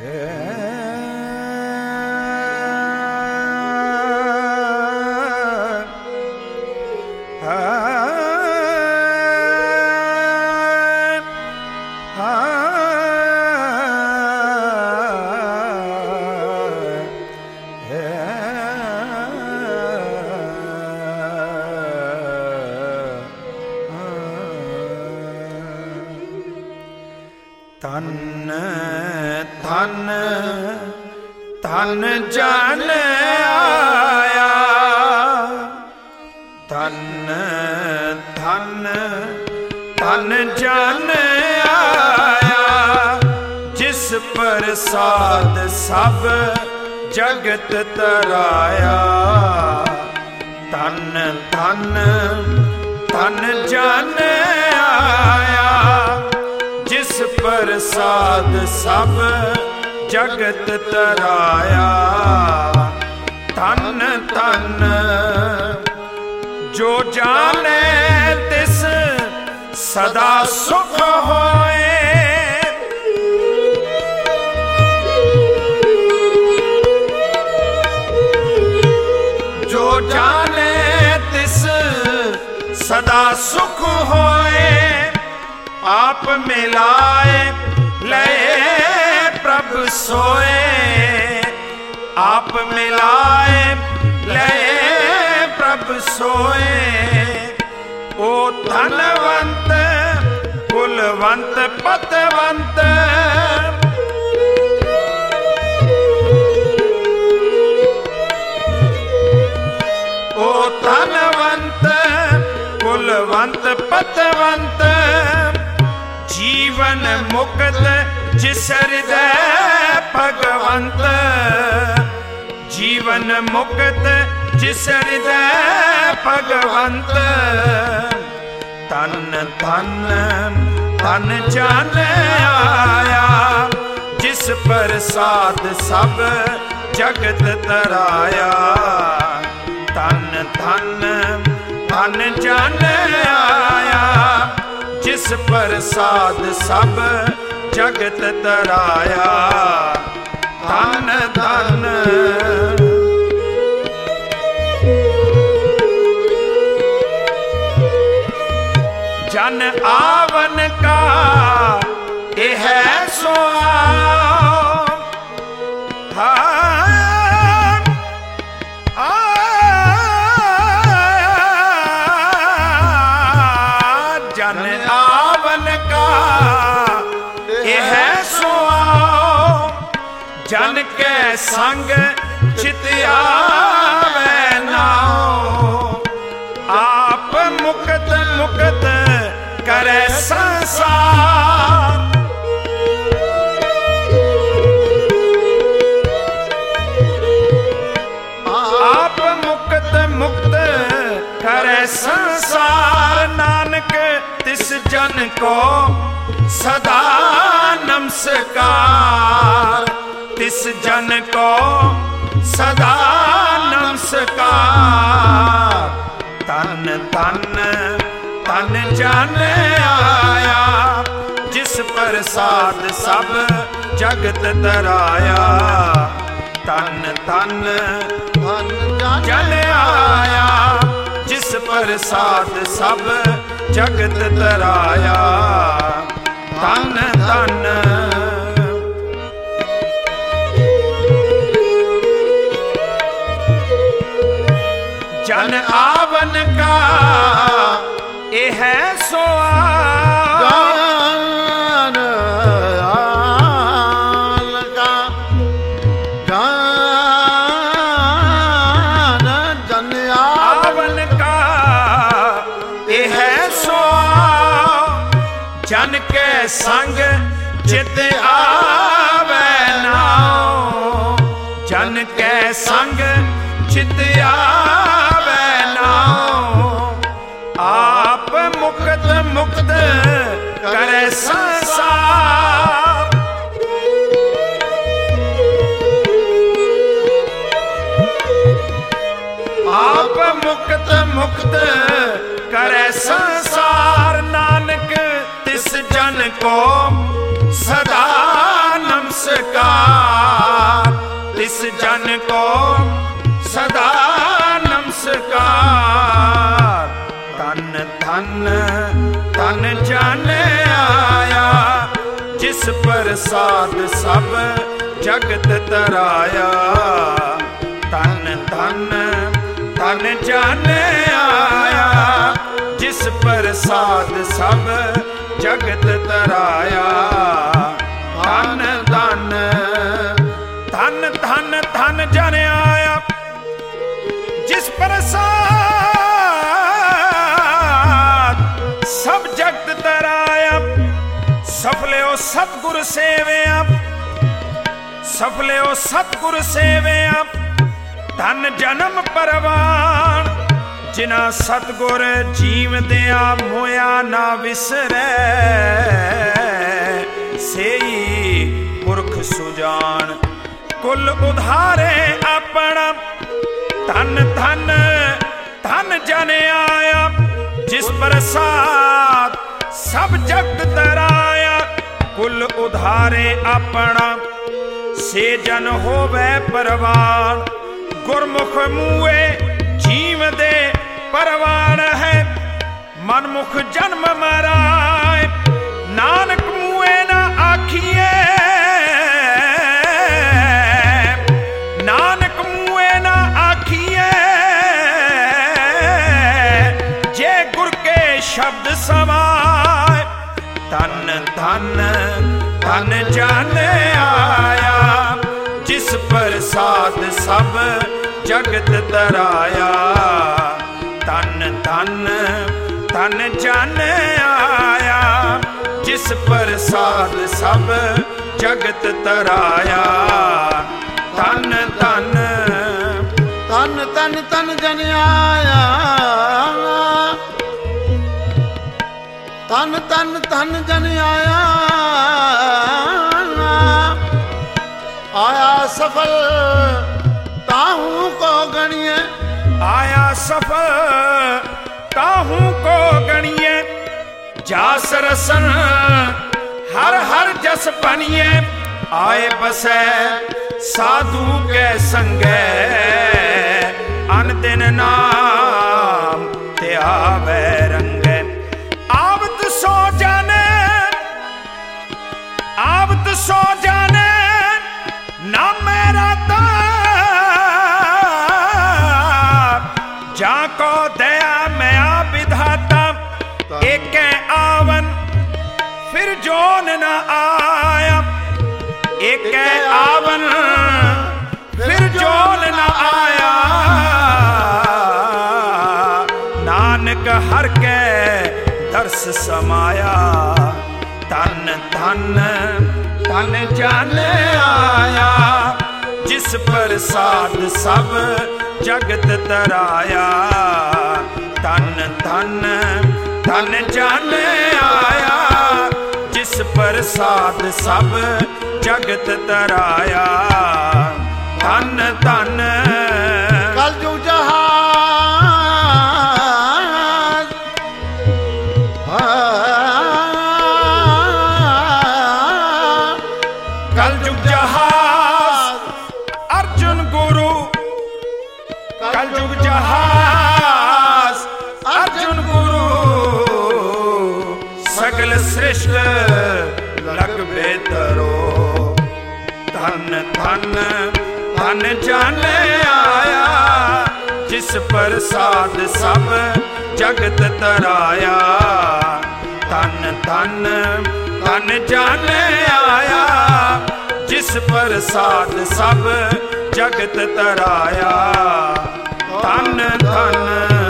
ਧਨ ਧਨ ਧਨ ਜਨ ਆਇਆ, ਧਨ ਧਨ ਧਨ ਜਨ ਆਇਆ, ਜਿਸ ਪ੍ਰਸਾਦ ਸਭ ਜਗਤ ਤਰਾਇਆ। ਧਨ ਧਨ ਧਨ ਜਨ ਆਇਆ, ਜਿਸ ਪ੍ਰਸਾਦ ਸਭ ਜਗਤ ਤਰਾਇਆ। ਧਨ ਧਨ ਜੋ ਜਾਣੇ ਤਿਸ ਸਦਾ ਸੁਖ ਹੋਏ, ਜੋ ਜਾਣੇ ਤਿਸ ਸਦਾ ਸੁਖ ਹੋਏ। आप मिलाए लए प्रभ सोए, आप मिलाए लए प्रभ सोए। ओ धनवंत कुलवंत पतवंत, ओ धनवंत कुलवंत पतवंत, जीवन मुक्त जिस हृदय भगवंत। जीवन मुक्त जिस हृदय भगवंत। धन धन धन जन आया, जिस प्रसाद सब जगत तराया। धन धन धन जन आया, जिस प्रसाद सब जगत तराया। धन धन जन आवन का यह सो जन के संग चित आवे नाओ। आप मुक्त मुक्त करे संसार, आप मुक्त मुक्त करे संसार। नानक तिस जन को सदा नमस्कार, तिस जन को सदा नमस्कार। धन धन धन जन आया, जिस प्रसाद सब जगत तराया। धन धन धन जन आया, जिस प्रसाद सब जगत तराया। धन धन जन आवन का यह सो गान का गान जन आवन का यह सो। जन के संग चित आवे नाओ, जन के संग चित आवे नाओ। आप मुक्त मुक्त करे संसार, आप मुक्त मुक्त करे संसार। नानक तिस जन को सदा नमस्कार। ਜਿਸ ਪ੍ਰਸਾਦ ਸਭ ਜਗਤ ਤਰਾਇਆ। ਧਨ ਧਨ ਧਨ ਜਨ ਆਇਆ, ਜਿਸ ਪ੍ਰਸਾਦ ਸਭ ਜਗਤ ਤਰਾਇਆ। ਧਨ ਧਨ ਧਨ ਧਨ ਧਨ ਜਨ ਆਇਆ, ਜਿਸ ਪ੍ਰਸਾਦ ਸਭ ਜਗਤ ਤਰਾਇਆ। ਸਫਲਿਓ ਸਤਿਗੁਰ ਸੇਵਿਆ, ਸਫਲਿਓ ਸਤਿਗੁਰ ਸੇਵਿਆ। ਧਨ ਜਨਮ ਪਰਵਾਨ, ਜਿਨਾ ਸਤਿਗੁਰ ਜੀਵਦਿਆ ਮੋਇਆ ਨਾ ਵਿਸਰੈ। ਸੇਈ ਪੁਰਖ ਸੁਜਾਨ, ਕੁਲ ਉਧਾਰੇ ਆਪਣਾ। ਧਨ ਧਨ ਧਨ ਜਨ ਆਇਆ, ਜਿਸ ਪ੍ਰਸਾਦ ਸਭ ਜਗਤ ਤਰਾਇਆ। ਕੁਲ ਉਧਾਰੇ ਆਪਣਾ, ਸੇ ਜਨ ਹੋਵੇ ਪਰਵਾਨ। ਗੁਰਮੁਖ ਮੂਏ ਜੀਵ ਦੇ ਪਰਵਾਨ ਹੈ, ਮਨਮੁਖ ਜਨਮ ਮਰਾਏ। ਨਾਨਕ ਮੂਏ ਨਾ ਆਖੀਏ, ਨਾਨਕ ਮੂਏ ਨਾ ਆਖੀਏ। ਜੇ ਗੁਰ ਕੇ ਸ਼ਬਦ ਸਮਾਏ। ਧਨ ਧਨ ਧਨ ਜਨ ਆਇਆ, ਜਿਸ ਪ੍ਰਸਾਦ ਸਭ ਜਗਤ ਤਰਾਇਆ। ਧਨ ਧਨ ਧਨ ਜਨ ਆਇਆ, ਜਿਸ ਪ੍ਰਸਾਦ ਸਭ ਜਗਤ ਤਰਾਇਆ। ਧਨ ਧਨ ਧਨ ਧਨ ਧਨ ਜਨ ਆਇਆ, ਧਨ ਧਨ ਧਨ ਜਨ ਆਇਆ। ਆਇਆ ਸਫਲ ਤਾਹੂ ਕੋ ਗਣੀਏ, ਆਇਆ ਸਫਲ ਤਾਹੂ ਕੋ ਗਣੀਏ। ਜਾਸ ਰਸਨ ਹਰ ਹਰ ਜਸ ਬਨੀਏ, ਆਏ ਬਸੈ ਸਾਧੂ ਕੈ ਸੰਗੈ। ਅਨ ਦਿਨ ਨਾਮ ਤੇ ਆਵੈ ਰੰਗੈ। ਆਵਤ ਸੋ ਜਾਣੇ, ਆਵਤ ਸੋ ਜਾਣੇ, ਨਾਮੈ ਰਾਤਾ। ਜਾ ਕੋ ਦਇਆ ਮੈਂ ਵਿਧਾਤਾ। ਏਕੈ ਆਵਨ ਫਿਰ ਜੋਨ ਨ ਆਇਆ, ਏਕੈ ਆਵਨ ਫਿਰ ਜੋਨ ਨ ਆਇਆ। ਨਾਨਕ ਹਰ ਕੈ ਦਰਸ ਸਮਾਇਆ। ਧਨ ਧਨ ਧਨ ਜਨ ਆਇਆ, ਜਿਸ ਪ੍ਰਸਾਦ ਸਭ ਜਗਤ ਤਰਾਇਆ। ਧਨ ਧਨ ਧਨ ਜਨ ਆਇਆ, ਜਿਸ ਪ੍ਰਸਾਦ ਸਭ ਜਗਤ ਤਰਾਇਆ। ਧਨ ਧਨ ਕਲਯੁਗ ਜਹਾਜ਼, ਕਲਯੁਗ ਜਹਾਜ਼ ਅਰਜੁਨ ਗੁਰੂ। ਕਲਯੁਗ ਜਹਾਜ਼ ਅਰਜੁਨ ਗੁਰੂ। ਸਗਲ ਸ੍ਰਿਸ਼ਟ ਲਗ ਬੇਤਰੋ। ਧਨ ਧਨ ਧਨ ਜਨ ਆਇਆ, ਜਿਸ ਪ੍ਰਸਾਦ ਸਭ ਜਗਤ ਤਰਾਇਆ। ਧਨ ਧਨ ਧਨ ਜਨ ਆਇਆ, ਜਿਸ ਪ੍ਰਸਾਦ ਸਭ ਜਗਤ ਤਰਾਇਆ। ਧਨ ਧਨ